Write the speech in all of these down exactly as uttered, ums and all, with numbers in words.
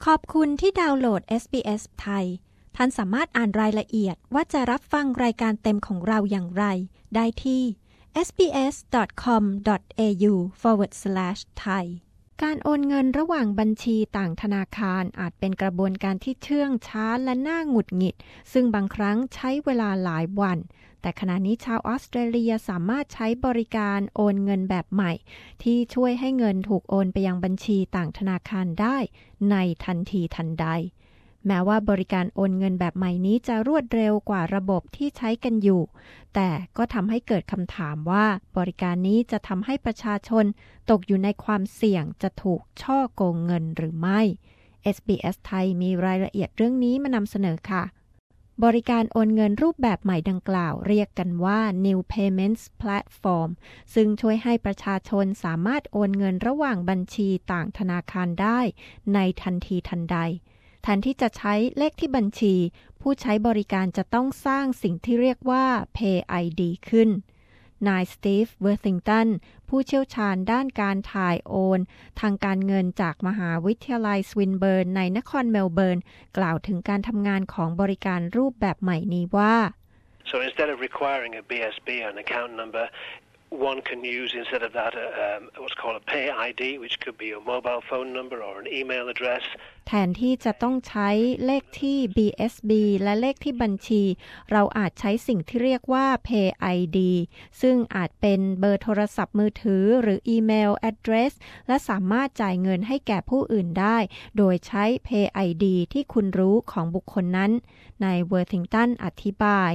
ขอบคุณที่ดาวน์โหลด เอส บี เอส ไทยท่านสามารถอ่านรายละเอียดว่าจะรับฟังรายการเต็มของเราอย่างไรได้ที่ เอส บี เอส ดอท คอม ดอท เอ ยู สแลช สแลช ไทย การโอนเงินระหว่างบัญชีต่างธนาคารอาจเป็นกระบวนการที่เชื่องช้าและน่าหงุดหงิดซึ่งบางครั้งใช้เวลาหลายวันแต่ขณะนี้ชาวออสเตรเลียสามารถใช้บริการโอนเงินแบบใหม่ที่ช่วยให้เงินถูกโอนไปยังบัญชีต่างธนาคารได้ในทันทีทันใดแม้ว่าบริการโอนเงินแบบใหม่นี้จะรวดเร็วกว่าระบบที่ใช้กันอยู่แต่ก็ทำให้เกิดคำถามว่าบริการนี้จะทำให้ประชาชนตกอยู่ในความเสี่ยงจะถูกฉ้อโกงเงินหรือไม่ เอส บี เอส ไทยมีรายละเอียดเรื่องนี้มานำเสนอค่ะบริการโอนเงินรูปแบบใหม่ดังกล่าวเรียกกันว่า New Payments Platform ซึ่งช่วยให้ประชาชนสามารถโอนเงินระหว่างบัญชีต่างธนาคารได้ในทันทีทันใดแทนที่จะใช้เลขที่บัญชีผู้ใช้บริการจะต้องสร้างสิ่งที่เรียกว่า Pay ไอ ดี ขึ้นนายสตีฟเวอร์ธิงตันผู้เชี่ยวชาญด้านการถ่ายโอนทางการเงินจากมหาวิทยาลัยสวินเบิร์นในนครเมลเบิร์นกล่าวถึงการทำงานของบริการรูปแบบใหม่นี้ว่า So instead of requiring a บี เอส บี an account number one can use instead of that um, what's called a Pay ไอ ดี which could be your mobile phone number or an email address แทนที่จะต้องใช้เลขที่ บี เอส บี และเลขที่บัญชีเราอาจใช้สิ่งที่เรียกว่า Pay ไอ ดี ซึ่งอาจเป็นเบอร์โทรศัพท์มือถือหรืออีเมล address และสามารถจ่ายเงินให้แก่ผู้อื่นได้โดยใช้ Pay ไอ ดี ที่คุณรู้ของบุคคลนั้นนายเวอร์ธิงตันอธิบาย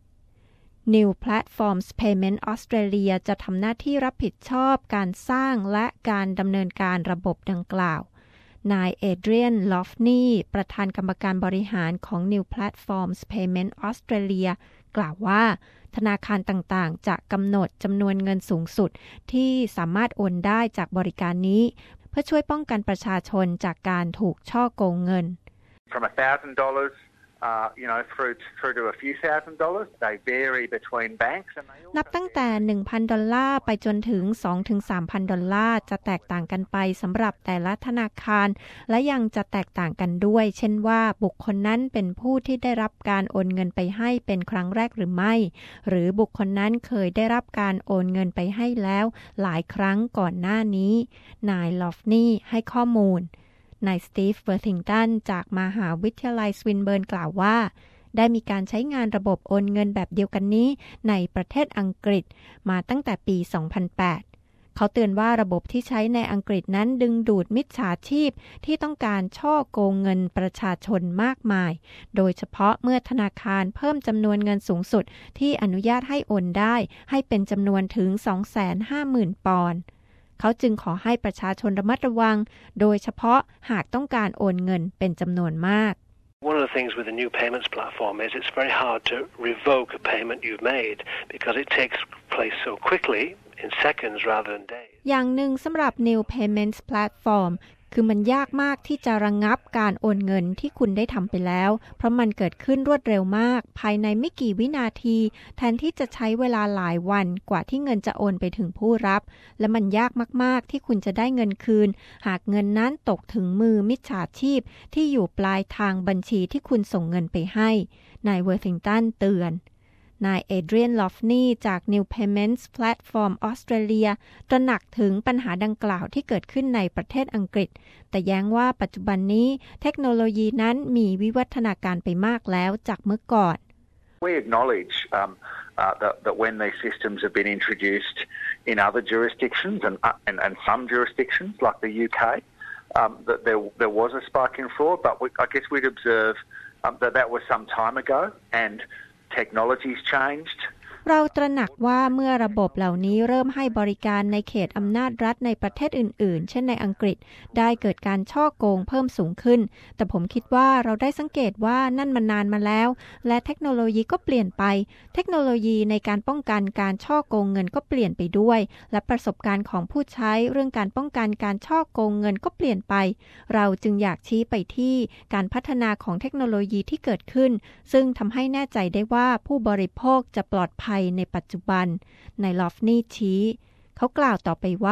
New Platforms Payment Australia จะทำหน้าที่รับผิดชอบการสร้างและการดำเนินการระบบดังกล่าวนายเอเดรียน ลอฟนีย์ประธานกรรมการบริหารของ New Platforms Payment Australia กล่าวว่าธนาคารต่างๆจะกำหนดจำนวนเงินสูงสุดที่สามารถโอนได้จากบริการนี้เพื่อช่วยป้องกันประชาชนจากการถูกฉ้อโกงเงิน From one thousand dollars Uh, you know, through through to a few thousand dollars. They vary between banks. And they นับตั้งแต่ หนึ่งพัน ดอลลาร์ไปจนถึง สองถึงสามพัน ดอลลาร์จะแตกต่างกันไปสำหรับแต่ละธนาคารและยังจะแตกต่างกันด้วยเช่นว่าบุคคลนั้นเป็นผู้ที่ได้รับการโอนเงินไปให้เป็นครั้งแรกหรือไม่หรือบุคคลนั้นเคยได้รับการโอนเงินไปให้แล้วหลายครั้งก่อนหน้านี้นายลอฟนีย์ให้ข้อมูลนายสตีฟเวอร์ธิงตันจากมหาวิทยาลัยสวินเบิร์นกล่าวว่าได้มีการใช้งานระบบโอนเงินแบบเดียวกันนี้ในประเทศอังกฤษมาตั้งแต่ปี สองพันแปด เขาเตือนว่าระบบที่ใช้ในอังกฤษนั้นดึงดูดมิจฉาชีพที่ต้องการฉ้อโกงเงินประชาชนมากมายโดยเฉพาะเมื่อธนาคารเพิ่มจำนวนเงินสูงสุดที่อนุญาตให้โอนได้ให้เป็นจำนวนถึง สองแสนห้าหมื่น ปอนด์เขาจึงขอให้ประชาชนระมัดระวังโดยเฉพาะหากต้องการโอนเงินเป็นจำนวนมาก One of the things with the new payments platform is it's very hard to revoke a payment you've made because it takes place so quickly in seconds rather than days. อย่างหนึ่งสำหรับ New Payments Platformคือมันยากมากที่จะระงับการโอนเงินที่คุณได้ทำไปแล้วเพราะมันเกิดขึ้นรวดเร็วมากภายในไม่กี่วินาทีแทนที่จะใช้เวลาหลายวันกว่าที่เงินจะโอนไปถึงผู้รับและมันยากมากๆที่คุณจะได้เงินคืนหากเงินนั้นตกถึงมือมิจฉาชีพที่อยู่ปลายทางบัญชีที่คุณส่งเงินไปให้นายเวอร์ธิงตันเตือนนายเอเดรียน ลอฟนีย์จาก New Payments Platform Australia ตระหนักถึงปัญหาดังกล่าวที่เกิดขึ้นในประเทศอังกฤษแต่แย้งว่าปัจจุบันนี้เทคโนโลยีนั้นมีวิวัฒนาการไปมากแล้วจากเมื่อก่อน We acknowledge um, uh, that, that when these systems have been introduced in other jurisdictions and, uh, and, and some jurisdictions like the U K, um, that there, there was a spike in fraud, but we, I guess we'd observe um, that that was some time ago and technology's changed เราตระหนักว่าเมื่อระบบเหล่านี้เริ่มให้บริการในเขตอำนาจรัฐในประเทศอื่นๆเช่นในอังกฤษได้เกิดการฉ้อโกงเพิ่มสูงขึ้นแต่ผมคิดว่าเราได้สังเกตว่านั่นมันนานมาแล้วและเทคโนโลยีก็เปลี่ยนไปเทคโนโลยีในการป้องกันการฉ้อโกงเงินก็เปลี่ยนไปด้วยและประสบการณ์ของผู้ใช้เรื่องการป้องกันการฉ้อโกงเงินก็เปลี่ยนไปเราจึงอยากชี้ไปที่การพัฒนาของเทคโนโลยีที่เกิดขึ้นซึ่งทำให้แน่ใจได้ว่าผู้บริโภคจะปลอดภัยในปัจจุบันนายลอฟนีย์ชี้เขากล่าวต่อไปว่า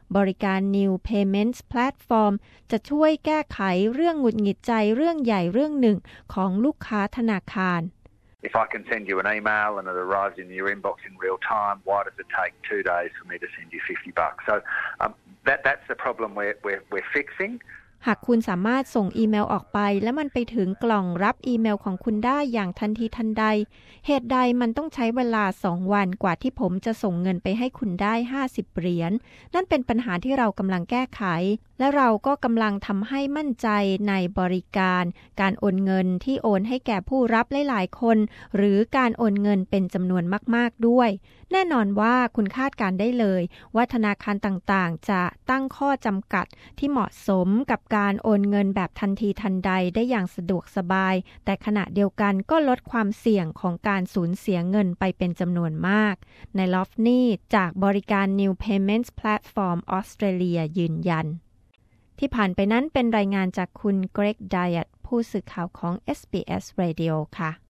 บริการ New Payments Platform จะช่วยแก้ไขเรื่องหงุดหงิดใจเรื่องใหญ่เรื่องหนึ่งของลูกค้าธนาคาร If I can send you an email and it arrives in your inbox in real time, why does it take two days for me to send you fifty bucks? So um, that, that's the problem we're, we're, we're fixing. หากคุณสามารถส่งอีเมลออกไปและมันไปถึงกล่องรับอีเมลของคุณได้อย่างทันทีทันใดเหตุใดมันต้องใช้เวลาสองวันกว่าที่ผมจะส่งเงินไปให้คุณได้ห้าสิบเหรียญนั่นเป็นปัญหาที่เรากำลังแก้ไขและเราก็กำลังทำให้มั่นใจในบริการการโอนเงินที่โอนให้แก่ผู้รับหลายๆคนหรือการโอนเงินเป็นจำนวนมากๆด้วยแน่นอนว่าคุณคาดการได้เลยว่าธนาคารต่างๆจะตั้งข้อจำกัดที่เหมาะสมกับการโอนเงินแบบทันทีทันใดได้อย่างสะดวกสบายแต่ขณะเดียวกันก็ลดความเสี่ยงของการสูญเสียเงินไปเป็นจำนวนมากในลอฟนี่จากบริการ New Payments Platform ออสเตรเลียยืนยันที่ผ่านไปนั้นเป็นรายงานจากคุณเกรกไดแอตผู้สื่อข่าวของ เอส บี เอส Radio ค่ะ